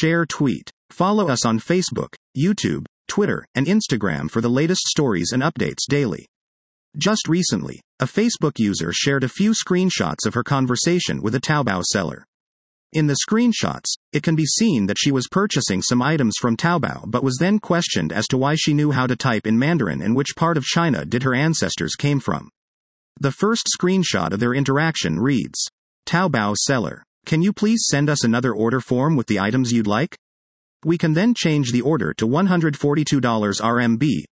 Share tweet. Follow us on Facebook, YouTube, Twitter, and Instagram for the latest stories and updates daily. Just recently, a Facebook user shared a few screenshots of her conversation with a Taobao seller. In the screenshots, it can be seen that she was purchasing some items from Taobao but was then questioned as to why she knew how to type in Mandarin and which part of China did her ancestors came from. The first screenshot of their interaction reads, "Taobao seller, can you please send us another order form with the items you'd like? We can then change the order to $142 RMB,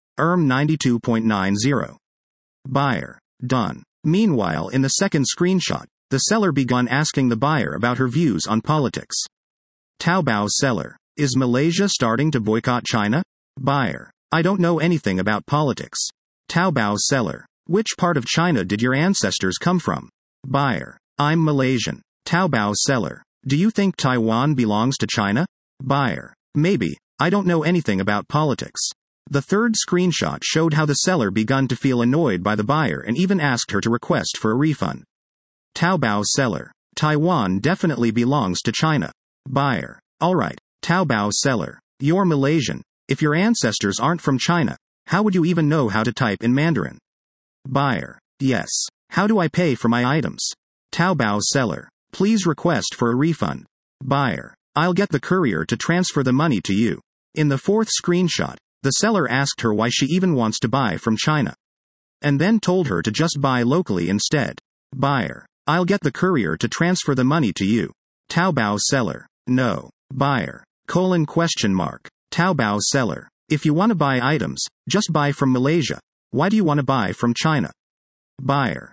92.90. Buyer. Done." Meanwhile, in the second screenshot, the seller began asking the buyer about her views on politics. Taobao seller. Is Malaysia starting to boycott China? Buyer. I don't know anything about politics. Taobao seller. Which part of China did your ancestors come from? Buyer. I'm Malaysian. Taobao seller. Do you think Taiwan belongs to China? Buyer. Maybe. I don't know anything about politics. The third screenshot showed how the seller began to feel annoyed by the buyer and even asked her to request for a refund. Taobao seller. Taiwan definitely belongs to China. Buyer. Alright, Taobao seller. You're Malaysian. If your ancestors aren't from China, how would you even know how to type in Mandarin? Buyer. Yes. How do I pay for my items? Taobao seller. Please request for a refund. Buyer. I'll get the courier to transfer the money to you. In the fourth screenshot, the seller asked her why she even wants to buy from China. And then told her to just buy locally instead. Buyer. I'll get the courier to transfer the money to you. Taobao seller. No. Buyer. Taobao seller. If you want to buy items, just buy from Malaysia. Why do you want to buy from China? Buyer.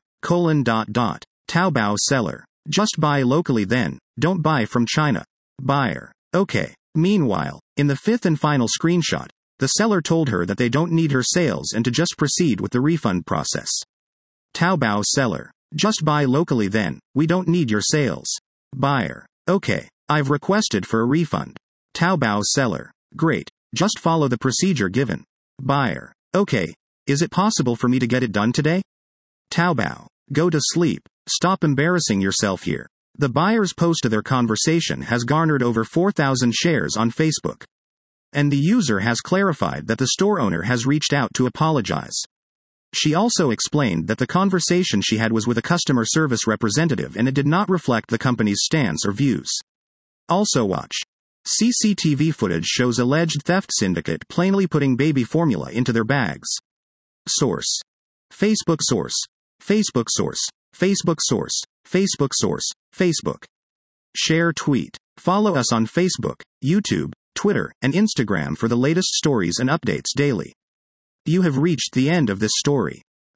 Taobao seller. Just buy locally then, don't buy from China. Buyer. Okay. Meanwhile, in the fifth and final screenshot, the seller told her that they don't need her sales and to just proceed with the refund process. Taobao seller. Just buy locally then, we don't need your sales. Buyer. Okay. I've requested for a refund. Taobao seller. Great. Just follow the procedure given. Buyer. Okay. Is it possible for me to get it done today? Taobao. Go to sleep. Stop embarrassing yourself here. The buyer's post of their conversation has garnered over 4,000 shares on Facebook. And the user has clarified that the store owner has reached out to apologize. She also explained that the conversation she had was with a customer service representative and it did not reflect the company's stance or views. Also watch. CCTV footage shows alleged theft syndicate plainly putting baby formula into their bags. Source. Facebook source. Facebook source. Facebook source. Facebook source. Facebook. Share tweet. Follow us on Facebook, YouTube, Twitter, and Instagram for the latest stories and updates daily. You have reached the end of this story.